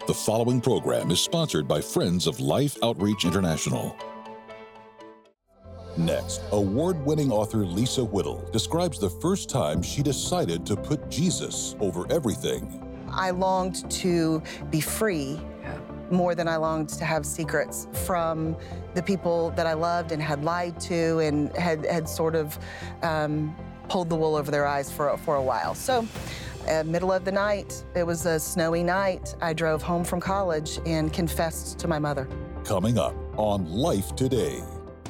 The following program is sponsored by Friends of Life Outreach International. Next, award-winning author Lisa Whittle describes the first time she decided to put Jesus over everything. I longed to be free more than I longed to have secrets from the people that I loved and had lied to and had sort of pulled the wool over their eyes for a while. So, middle of the night, it was a snowy night, I drove home from college and confessed to my mother. Coming up on Life Today.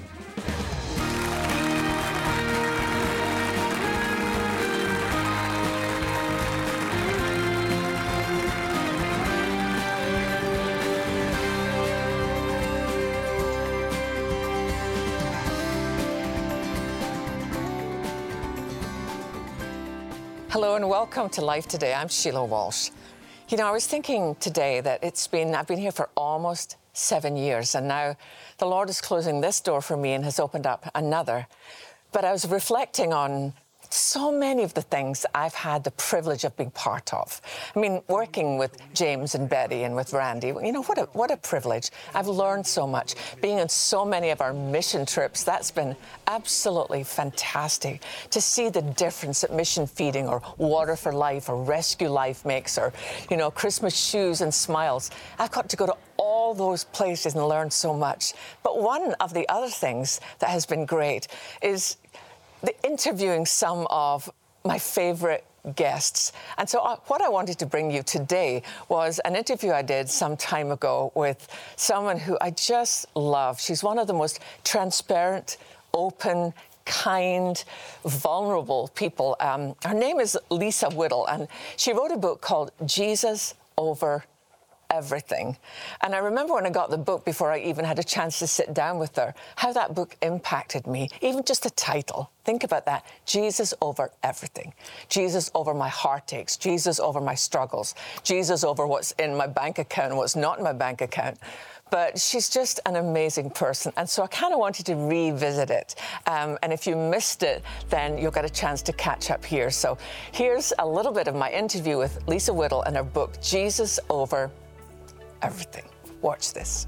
Hello and welcome to Life Today. I'm Sheila Walsh. You know, I was thinking today that I've been here for almost 7 years, and now the Lord is closing this door for me and has opened up another. But I was reflecting on so many of the things I've had the privilege of being part of. I mean, working with James and Betty and with Randy, you know, what a privilege. I've learned so much. Being on so many of our mission trips, that's been absolutely fantastic to see the difference that mission feeding or Water for Life or Rescue Life makes, or, you know, Christmas shoes and smiles. I've got to go to all those places and learn so much. But one of the other things that has been great is interviewing some of my favorite guests. And so what I wanted to bring you today was an interview I did some time ago with someone who I just love. She's one of the most transparent, open, kind, vulnerable people. Her name is Lisa Whittle, and she wrote a book called Jesus Over Everything. And I remember when I got the book, before I even had a chance to sit down with her, how that book impacted me. Even just the title. Think about that. Jesus Over Everything. Jesus over my heartaches. Jesus over my struggles. Jesus over what's in my bank account and what's not in my bank account. But she's just an amazing person. And so I kind of wanted to revisit it. And if you missed it, then you'll get a chance to catch up here. So here's a little bit of my interview with Lisa Whittle and her book, Jesus Over Everything. Watch this.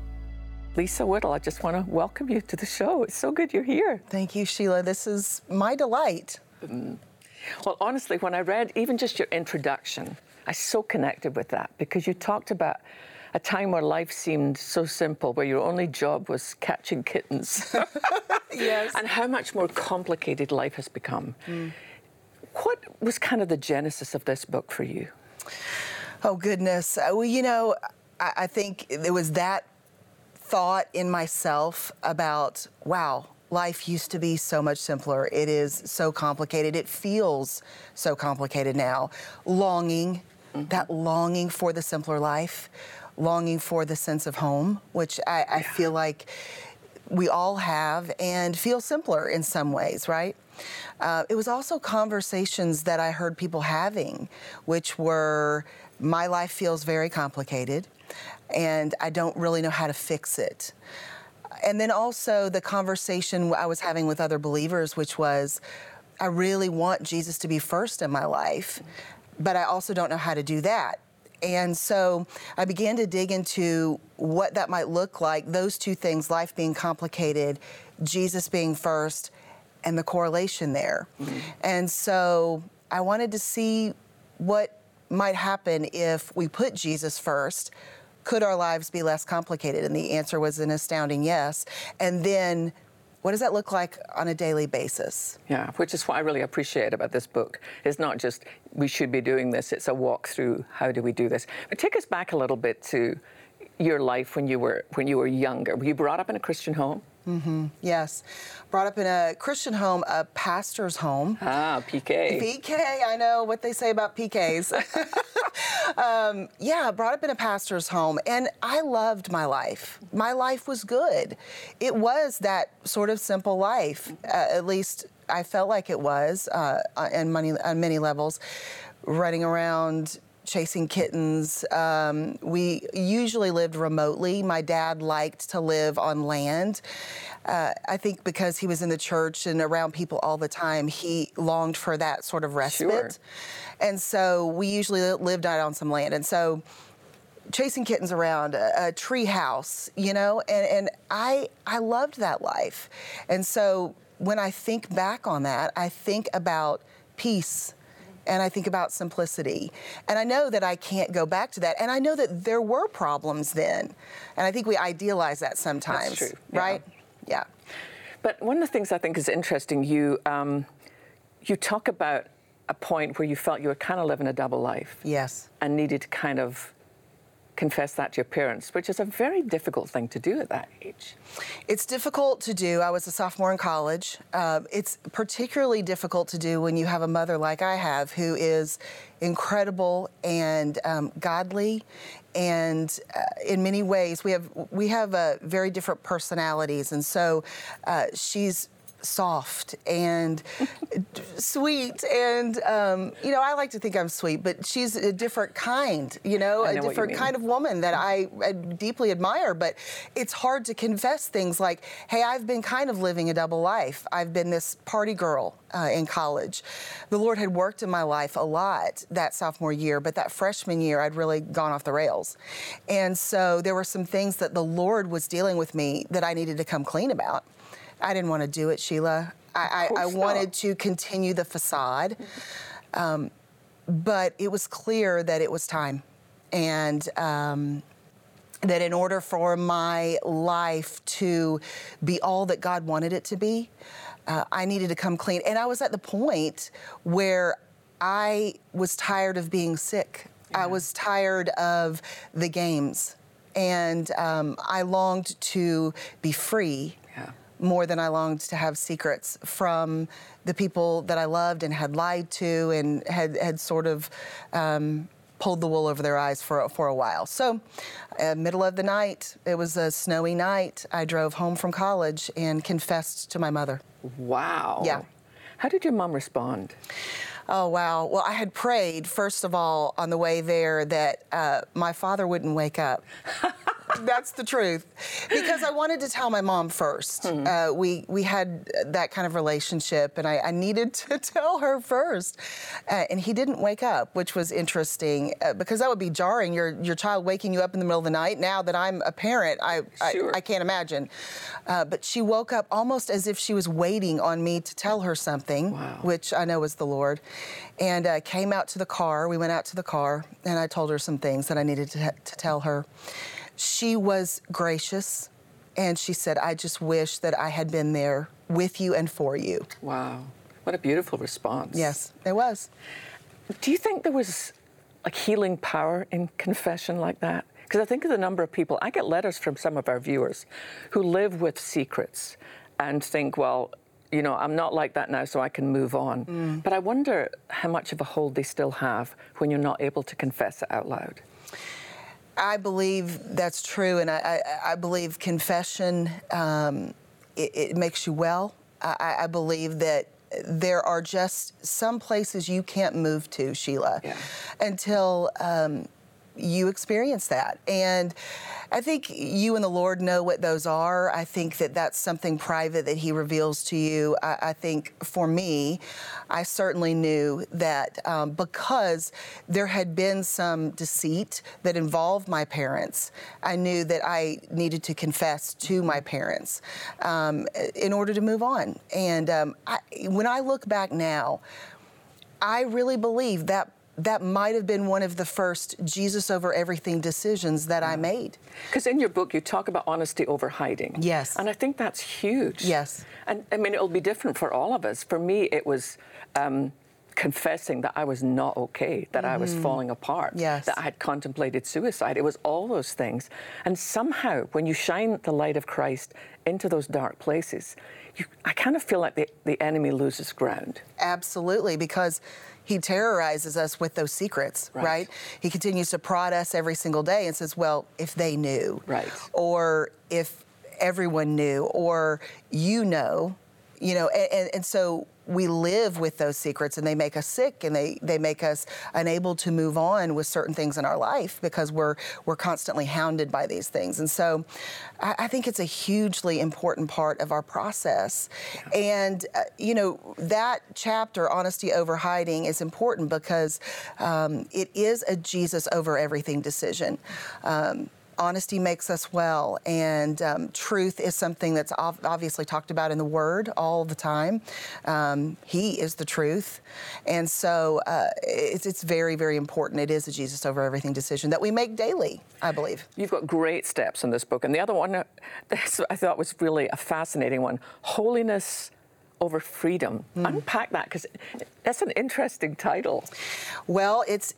Lisa Whittle, I just want to welcome you to the show. It's so good you're here. Thank you, Sheila. This is my delight. Well, honestly, when I read even just your introduction, I so connected with that, because you talked about a time where life seemed so simple, where your only job was catching kittens. Yes. And how much more complicated life has become. What was kind of the genesis of this book for you? Oh, goodness. Well, you know, I think there was that thought in myself about, wow, life used to be so much simpler. It is so complicated. It feels so complicated now. Longing, that longing for the simpler life, longing for the sense of home, which I feel like we all have and feel simpler in some ways, right? It was also conversations that I heard people having, which were, my life feels very complicated, and I don't really know how to fix it. And then also the conversation I was having with other believers, which was, I really want Jesus to be first in my life, but I also don't know how to do that. And so I began to dig into what that might look like, those two things, life being complicated, Jesus being first, and the correlation there. And so I wanted to see what might happen if we put Jesus first. Could our lives be less complicated? And the answer was an astounding yes. And then what does that look like on a daily basis? Yeah, which is what I really appreciate about this book. It's not just we should be doing this, it's a walk through how do we do this. But take us back a little bit to your life when you were younger. Were you brought up in a Christian home? Yes. Brought up in a Christian home, a pastor's home. Ah, PK. PK, I know what they say about PKs. Brought up in a pastor's home, and I loved my life. My life was good. It was that sort of simple life, at least I felt like it was, on many levels, running around, chasing kittens. We usually lived remotely. My dad liked to live on land. I think because he was in the church and around people all the time, he longed for that sort of respite. Sure. And so we usually lived out on some land. And so chasing kittens around a tree house, and I loved that life. And so when I think back on that, I think about peace and I think about simplicity. And I know that I can't go back to that. And I know that there were problems then. And I think we idealize that sometimes. That's true. Right? Yeah. But one of the things I think is interesting, you talk about a point where you felt you were kind of living a double life. Yes. And needed to kind of confess that to your parents, which is a very difficult thing to do at that age. It's difficult to do. I was a sophomore in college. It's particularly difficult to do when you have a mother like I have, who is incredible and godly, and in many ways we have very different personalities, and so she's soft and sweet, and I like to think I'm sweet, but she's a different kind, a different kind of woman that I deeply admire. But it's hard to confess things like, hey, I've been kind of living a double life. I've been this party girl in college. The Lord had worked in my life a lot that sophomore year, but that freshman year I'd really gone off the rails. And so there were some things that the Lord was dealing with me that I needed to come clean about. I didn't want to do it, Sheila. I wanted to continue the facade. But it was clear that it was time. And that in order for my life to be all that God wanted it to be, I needed to come clean. And I was at the point where I was tired of being sick. Yeah. I was tired of the games. And I longed to be free. Yeah. More than I longed to have secrets from the people that I loved and had lied to and had sort of pulled the wool over their eyes for a while. So, middle of the night, it was a snowy night, I drove home from college and confessed to my mother. Wow. Yeah. How did your mom respond? Oh, wow. Well, I had prayed, first of all, on the way there that my father wouldn't wake up. That's the truth. Because I wanted to tell my mom first. We had that kind of relationship, and I needed to tell her first. And he didn't wake up, which was interesting, because that would be jarring, your child waking you up in the middle of the night. Now that I'm a parent, I can't imagine. But she woke up almost as if she was waiting on me to tell her something, wow. Which I know was the Lord. And came out to the car. We went out to the car, and I told her some things that I needed to tell her. She was gracious, and she said, I just wish that I had been there with you and for you. Wow. What a beautiful response. Yes, it was. Do you think there was like healing power in confession like that? Because I think of the number of people, I get letters from some of our viewers who live with secrets and think, well, I'm not like that now, so I can move on. But I wonder how much of a hold they still have when you're not able to confess it out loud. I believe that's true, and I believe confession, it makes you well. I believe that there are just some places you can't move to, Sheila, until you experience that. And I think you and the Lord know what those are. I think that that's something private that He reveals to you. I think for me, I certainly knew that because there had been some deceit that involved my parents, I knew that I needed to confess to my parents in order to move on. And when I look back now, I really believe that might have been one of the first Jesus over everything decisions that I made. Because in your book, you talk about honesty over hiding. Yes. And I think that's huge. Yes. And I mean, it'll be different for all of us. For me, it was confessing that I was not okay, that I was falling apart, that I had contemplated suicide. It was all those things. And somehow, when you shine the light of Christ into those dark places, I kind of feel like the enemy loses ground. Absolutely, because he terrorizes us with those secrets, right? He continues to prod us every single day and says, well, if they knew, or if everyone knew, or And so we live with those secrets, and they make us sick, and they make us unable to move on with certain things in our life because we're constantly hounded by these things. And so I think it's a hugely important part of our process. Yeah. And, that chapter, Honesty Over Hiding, is important because it is a Jesus over everything decision. Honesty makes us well, and truth is something that's obviously talked about in the Word all the time. He is the truth, and so it's very, very important. It is a Jesus over everything decision that we make daily, I believe. You've got great steps in this book, and the other one I thought was really a fascinating one, Holiness Over Freedom. Unpack that, because that's an interesting title. Well, it's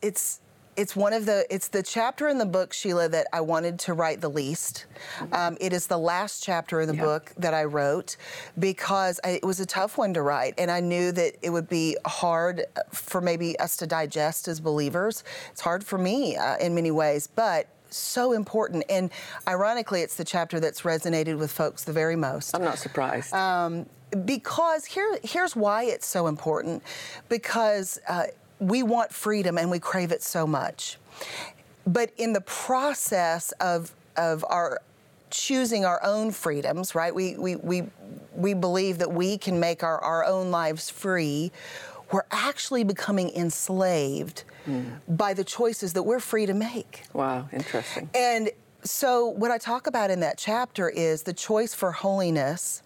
the chapter in the book, Sheila, that I wanted to write the least. It is the last chapter in the book that I wrote because it was a tough one to write, and I knew that it would be hard for maybe us to digest as believers. It's hard for me in many ways, but so important. And ironically, it's the chapter that's resonated with folks the very most. I'm not surprised. Because here's why it's so important. Because we want freedom and we crave it so much. But in the process of our choosing our own freedoms, right? We believe that we can make our own lives free. We're actually becoming enslaved by the choices that we're free to make. Wow, interesting. And so what I talk about in that chapter is the choice for holiness,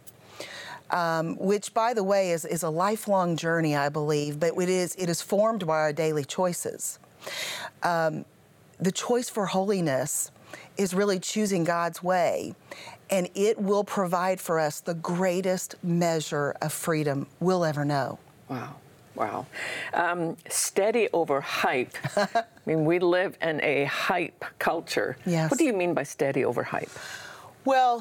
which, by the way, is a lifelong journey, I believe, but it is formed by our daily choices. The choice for holiness is really choosing God's way, and it will provide for us the greatest measure of freedom we'll ever know. Wow. Steady over hype. I mean, we live in a hype culture. Yes. What do you mean by steady over hype? Well,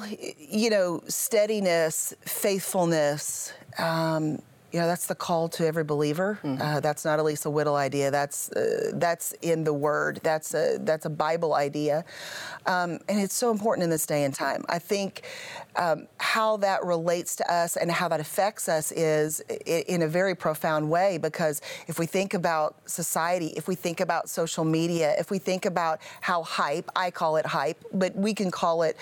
steadiness, faithfulness, that's the call to every believer. That's not a Lisa Whittle idea. That's in the Word. That's a Bible idea, and it's so important in this day and time. I think how that relates to us and how that affects us is in a very profound way. Because if we think about society, if we think about social media, if we think about how I call it hype, but we can call it,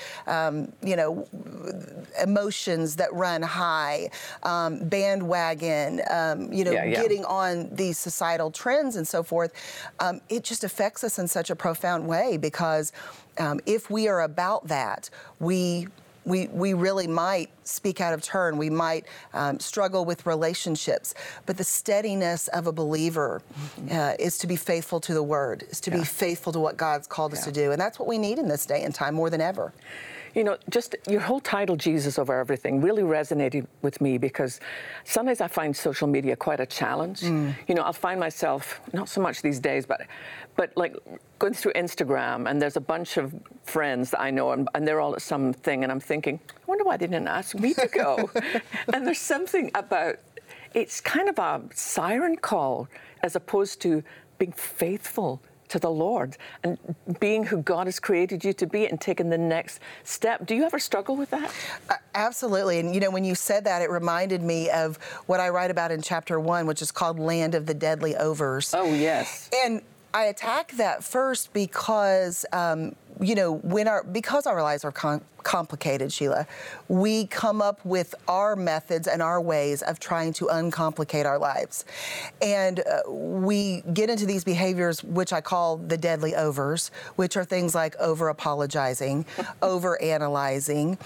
emotions that run high, bandwagon, getting on these societal trends and so forth, it just affects us in such a profound way because if we are about that, we really might speak out of turn. We might struggle with relationships. But the steadiness of a believer is to be faithful to the Word, is to be faithful to what God's called us to do. And that's what we need in this day and time more than ever. Just your whole title, Jesus Over Everything, really resonated with me because sometimes I find social media quite a challenge. I'll find myself, not so much these days, but like going through Instagram, and there's a bunch of friends that I know, and they're all at something, and I'm thinking, I wonder why they didn't ask me to go. And there's something about, it's kind of a siren call as opposed to being faithful to the Lord and being who God has created you to be and taking the next step. Do you ever struggle with that? Absolutely. And, when you said that, it reminded me of what I write about in chapter 1, which is called Land of the Deadly Overs. Oh, yes. And I attack that first because, because our lives are complicated, Sheila, we come up with our methods and our ways of trying to uncomplicate our lives. And we get into these behaviors, which I call the deadly overs, which are things like over-apologizing, over-analyzing,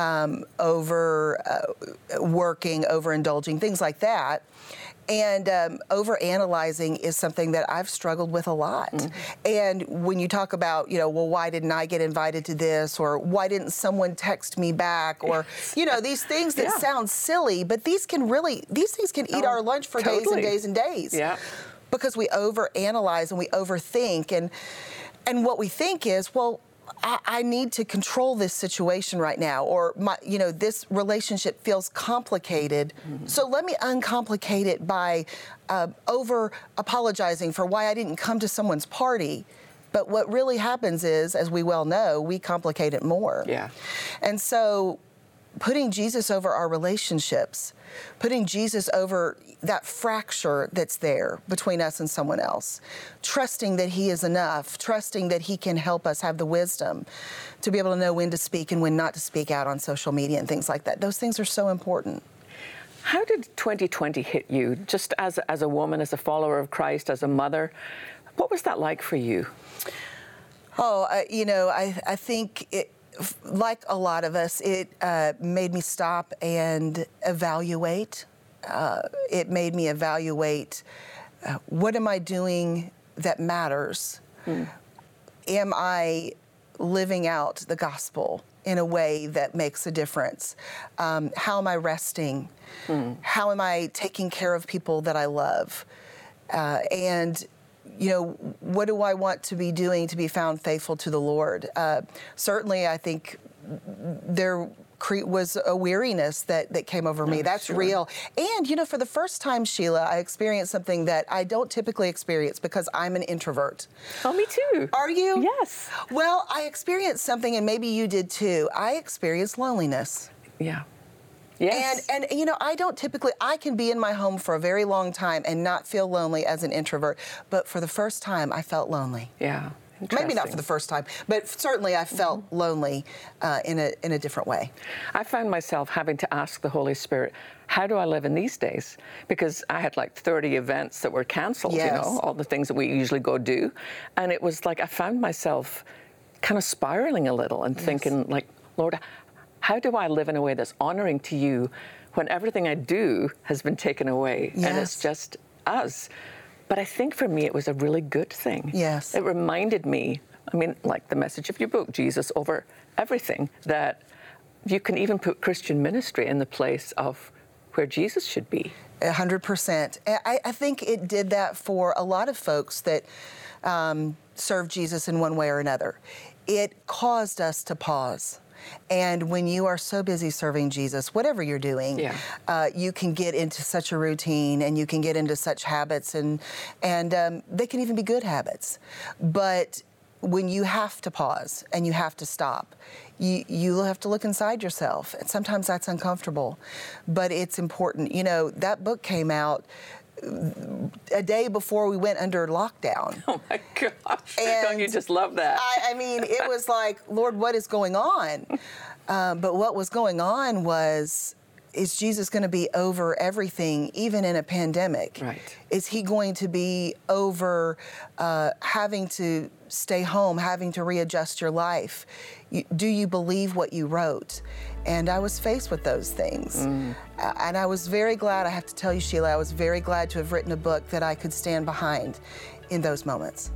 over-working, over-indulging, things like that. And over-analyzing is something that I've struggled with a lot. And when you talk about, why didn't I get invited to this? Or why didn't someone text me back? Or, these things that sound silly, but these things can eat our lunch for days and days and days. Yeah. Because we over-analyze and we overthink. And what we think is, well, I need to control this situation right now, or this relationship feels complicated. So let me uncomplicate it by over apologizing for why I didn't come to someone's party. But what really happens is, as we well know, we complicate it more. Yeah. And so putting Jesus over our relationships, putting Jesus over that fracture that's there between us and someone else, trusting that he is enough, trusting that he can help us have the wisdom to be able to know when to speak and when not to speak out on social media and things like that. Those things are so important. How did 2020 hit you, just as a woman, as a follower of Christ, as a mother? What was that like for you? Oh, I think it, like a lot of us, it made me stop and evaluate. It made me evaluate, what am I doing that matters? Am I living out the gospel in a way that makes a difference? How am I resting? How am I taking care of people that I love? And what do I want to be doing to be found faithful to the Lord? Certainly, I think there was a weariness that came over me. That's sure. Real. And, for the first time, Sheila, I experienced something that I don't typically experience because I'm an introvert. Oh, me too. Are you? Yes. Well, I experienced something, and maybe you did too. I experienced loneliness. Yeah. Yes. And I can be in my home for a very long time and not feel lonely as an introvert. But for the first time, I felt lonely. Yeah. Maybe not for the first time, but certainly I felt lonely in a different way. I found myself having to ask the Holy Spirit, how do I live in these days? Because I had like 30 events that were canceled, yes. All the things that we usually go do. And it was like I found myself kind of spiraling a little and yes. thinking like, Lord, how do I live in a way that's honoring to you when everything I do has been taken away yes. and it's just us? But I think for me, it was a really good thing. Yes. It reminded me, like the message of your book, Jesus over everything, that you can even put Christian ministry in the place of where Jesus should be. 100%. I think it did that for a lot of folks that serve Jesus in one way or another. It caused us to pause. And when you are so busy serving Jesus, whatever you're doing, yeah. You can get into such a routine and you can get into such habits, and they can even be good habits. But when you have to pause and you have to stop, you have to look inside yourself. And sometimes that's uncomfortable, but it's important. That book came out a day before we went under lockdown. Oh my gosh. And don't you just love that? It was like, Lord, what is going on? But what was going on was, is Jesus going to be over everything, even in a pandemic? Right. Is he going to be over having to stay home, having to readjust your life? Do you believe what you wrote? And I was faced with those things. And I was very glad, I have to tell you, Sheila, I was very glad to have written a book that I could stand behind in those moments.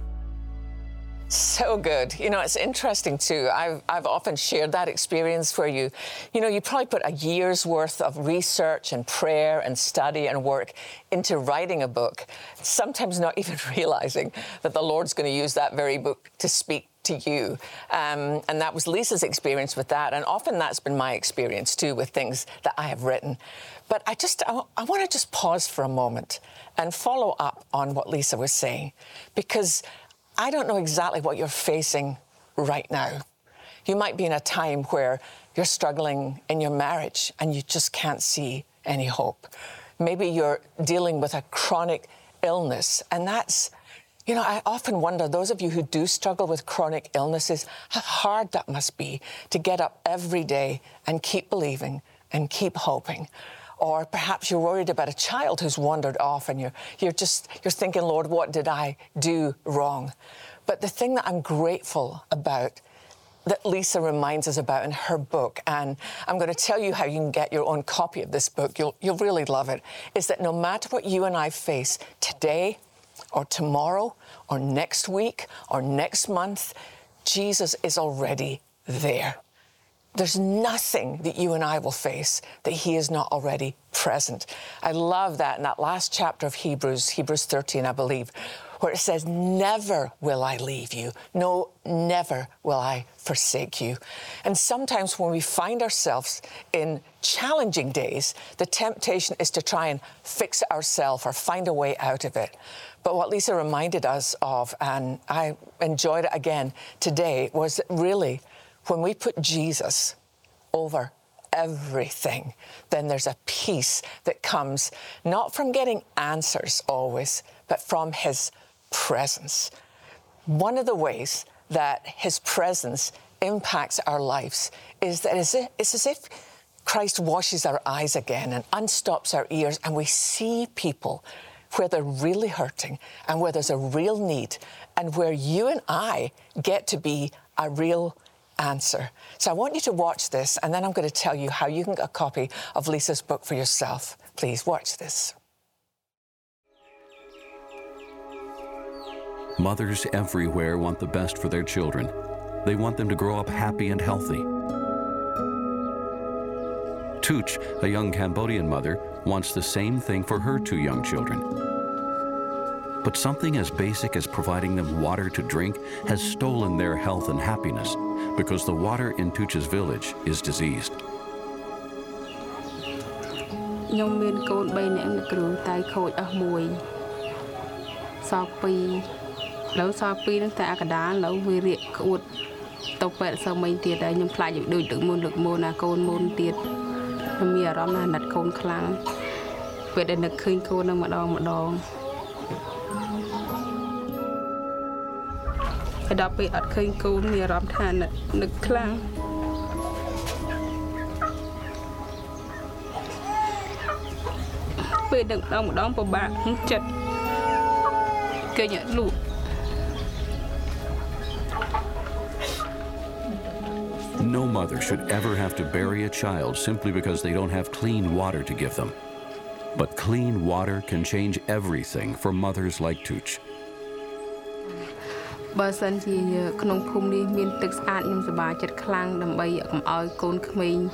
So good. It's interesting too. I've often shared that experience where you probably put a year's worth of research and prayer and study and work into writing a book, sometimes not even realizing that the Lord's going to use that very book to speak to you. And that was Lisa's experience with that. And often that's been my experience too with things that I have written. But I want to just pause for a moment and follow up on what Lisa was saying, because I don't know exactly what you're facing right now. You might be in a time where you're struggling in your marriage and you just can't see any hope. Maybe you're dealing with a chronic illness, and that's, I often wonder, those of you who do struggle with chronic illnesses, how hard that must be to get up every day and keep believing and keep hoping. Or perhaps you're worried about a child who's wandered off and you're thinking, Lord, what did I do wrong? But the thing that I'm grateful about, that Lisa reminds us about in her book, and I'm going to tell you how you can get your own copy of this book, you'll really love it, is that no matter what you and I face today or tomorrow or next week or next month, Jesus is already there. There's nothing that you and I will face that he is not already present. I love that in that last chapter of Hebrews 13, I believe, where it says, never will I leave you. No, never will I forsake you. And sometimes when we find ourselves in challenging days, the temptation is to try and fix it ourselves or find a way out of it. But what Lisa reminded us of, and I enjoyed it again today, was that really, when we put Jesus over everything, then there's a peace that comes not from getting answers always, but from his presence. One of the ways that his presence impacts our lives is that it's as if Christ washes our eyes again and unstops our ears, and we see people where they're really hurting and where there's a real need and where you and I get to be a real answer. So I want you to watch this, and then I'm going to tell you how you can get a copy of Lisa's book for yourself. Please watch this. Mothers everywhere want the best for their children. They want them to grow up happy and healthy. Tuch, a young Cambodian mother, wants the same thing for her 2 young children. But something as basic as providing them water to drink has stolen their health and happiness because the water in Tuch's village is diseased. ខ្ញុំមានកូន 3 នាក់នៅគ្រូតែខូចអស់មួយសល់ 2 លើសល់ 2 នឹងតែអាកដាលលើវារៀកក្អួតទៅពេទ្យសើមិញទៀតហើយខ្ញុំខ្លាចដូចលើកមុនណាកូនមុនទៀតខ្ញុំមានអារម្មណ៍ណាស់ណាត់កូនខ្លាំងពេលដែលនឹកឃើញកូននឹងម្ដងហើយដល់ពេលអត់ឃើញកូនមានអារម្មណ៍ថានឹកខ្លាំងពេលនឹកម្ដងពិបាកចិត្តឃើញលោក No mother should ever have to bury a child simply because they don't have clean water to give them. But clean water can change everything for mothers like Tuch. បើសិនជាក្នុងភូមិនេះមានទឹកស្អាតខ្ញុំសប្បាយចិត្តខ្លាំងដើម្បីកុំឲ្យកូនក្មេង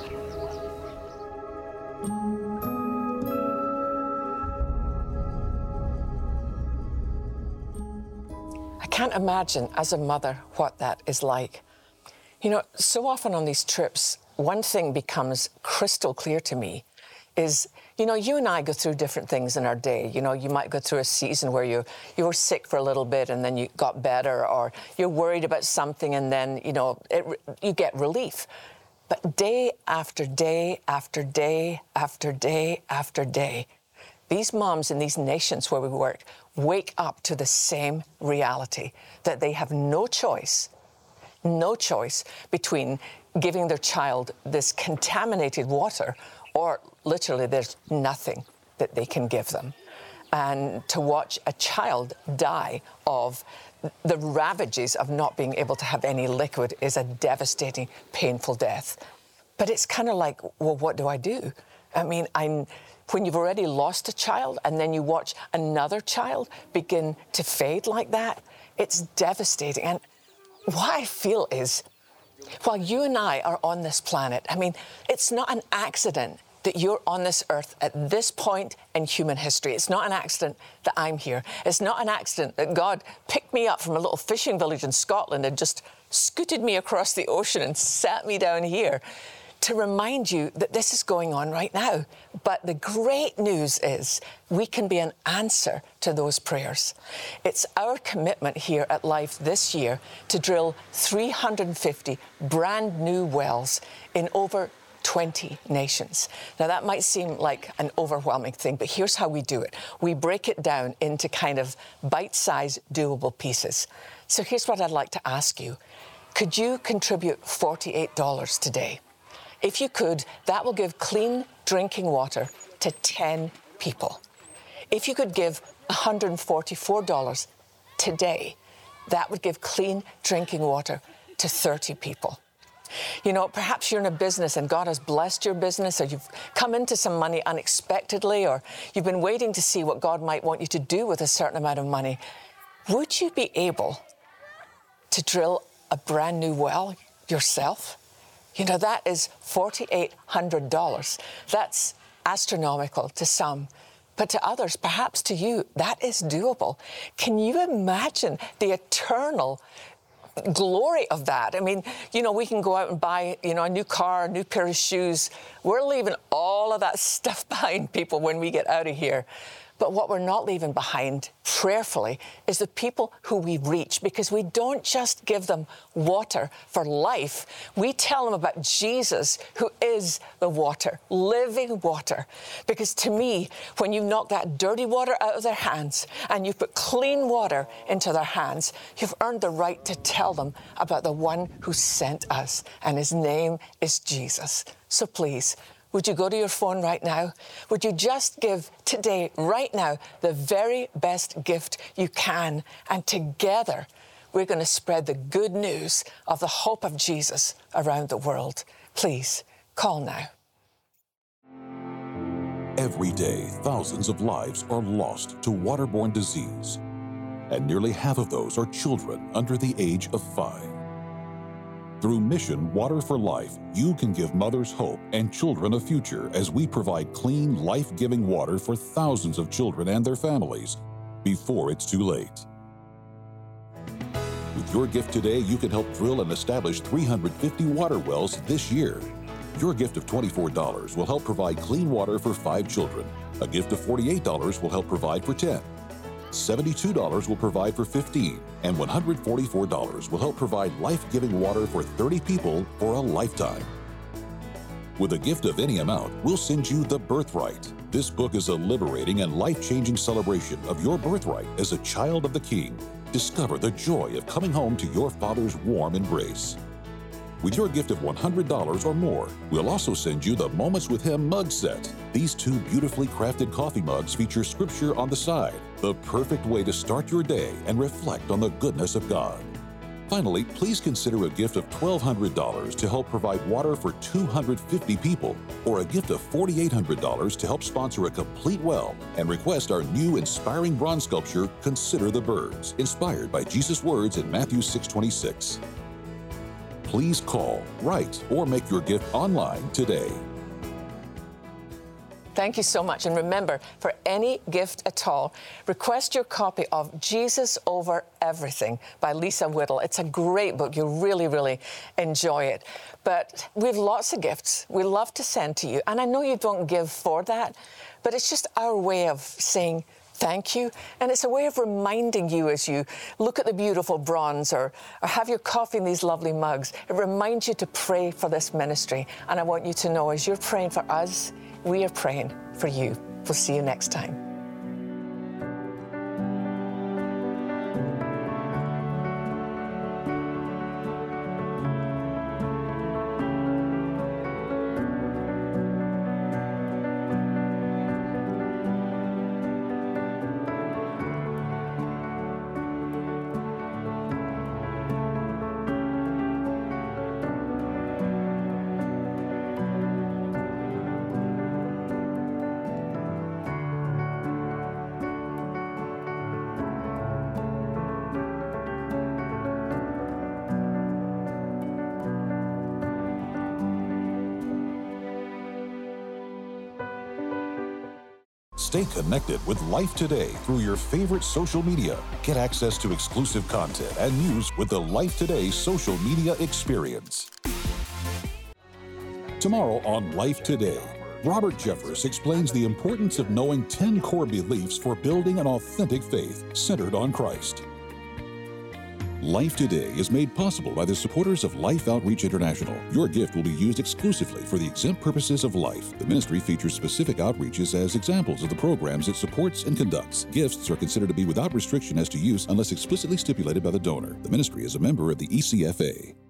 I can't imagine as a mother what that is like. You know, so often on these trips, one thing becomes crystal clear to me is, you know, you and I go through different things in our day. You know, you might go through a season where you were sick for a little bit and then you got better, or you're worried about something and then, you know, you get relief. But day after day after day after day after day, these moms in these nations where we work wake up to the same reality, that they have no choice between giving their child this contaminated water or literally there's nothing that they can give them. And to watch a child die of the ravages of not being able to have any liquid is a devastating, painful death. But it's kind of like, well, what do I do? I mean, when you've already lost a child and then you watch another child begin to fade like that, it's devastating. And what I feel is, while you and I are on this planet, I mean, it's not an accident that you're on this earth at this point in human history. It's not an accident that I'm here. It's not an accident that God picked me up from a little fishing village in Scotland and just scooted me across the ocean and sat me down here to remind you that this is going on right now. But the great news is we can be an answer to those prayers. It's our commitment here at Life this year to drill 350 brand new wells in over 20 nations. Now that might seem like an overwhelming thing, but here's how we do it. We break it down into kind of bite-sized, doable pieces. So here's what I'd like to ask you. Could you contribute $48 today? If you could, that will give clean drinking water to 10 people. If you could give $144 today, that would give clean drinking water to 30 people. You know, perhaps you're in a business and God has blessed your business, or you've come into some money unexpectedly, or you've been waiting to see what God might want you to do with a certain amount of money. Would you be able to drill a brand new well yourself? You know, that is $4,800. That's astronomical to some. But to others, perhaps to you, that is doable. Can you imagine the eternal glory of that? I mean, you know, we can go out and buy, you know, a new car, a new pair of shoes. We're leaving all of that stuff behind, people, when we get out of here. But what we're not leaving behind prayerfully is the people who we reach, because we don't just give them water for life. We tell them about Jesus, who is the water, living water. Because to me, when you knock that dirty water out of their hands and you put clean water into their hands, you've earned the right to tell them about the one who sent us, and his name is Jesus. So please, would you go to your phone right now? Would you just give today, right now, the very best gift you can? And together, we're going to spread the good news of the hope of Jesus around the world. Please, call now. Every day, thousands of lives are lost to waterborne disease, and nearly half of those are children under the age of 5. Through Mission Water for Life, you can give mothers hope and children a future as we provide clean, life-giving water for thousands of children and their families before it's too late. With your gift today, you can help drill and establish 350 water wells this year. Your gift of $24 will help provide clean water for 5 children. A gift of $48 will help provide for 10. $72 will provide for 15, and $144 will help provide life-giving water for 30 people for a lifetime. With a gift of any amount, we'll send you The Birthright. This book is a liberating and life-changing celebration of your birthright as a child of the King. Discover the joy of coming home to your Father's warm embrace. With your gift of $100 or more, we'll also send you the Moments with Him mug set. These 2 beautifully crafted coffee mugs feature scripture on the side, the perfect way to start your day and reflect on the goodness of God. Finally, please consider a gift of $1,200 to help provide water for 250 people, or a gift of $4,800 to help sponsor a complete well, and request our new inspiring bronze sculpture, Consider the Birds, inspired by Jesus' words in Matthew 6:26. Please call, write, or make your gift online today. Thank you so much. And remember, for any gift at all, request your copy of Jesus Over Everything by Lisa Whittle. It's a great book. You'll really, really enjoy it. But we have lots of gifts we love to send to you. And I know you don't give for that, but it's just our way of saying thank you. And it's a way of reminding you as you look at the beautiful bronze or have your coffee in these lovely mugs. It reminds you to pray for this ministry. And I want you to know, as you're praying for us, we are praying for you. We'll see you next time. Stay connected with Life Today through your favorite social media. Get access to exclusive content and news with the Life Today social media experience. Tomorrow on Life Today, Robert Jeffress explains the importance of knowing 10 core beliefs for building an authentic faith centered on Christ. Life Today is made possible by the supporters of Life Outreach International. Your gift will be used exclusively for the exempt purposes of life. The ministry features specific outreaches as examples of the programs it supports and conducts. Gifts are considered to be without restriction as to use unless explicitly stipulated by the donor. The ministry is a member of the ECFA.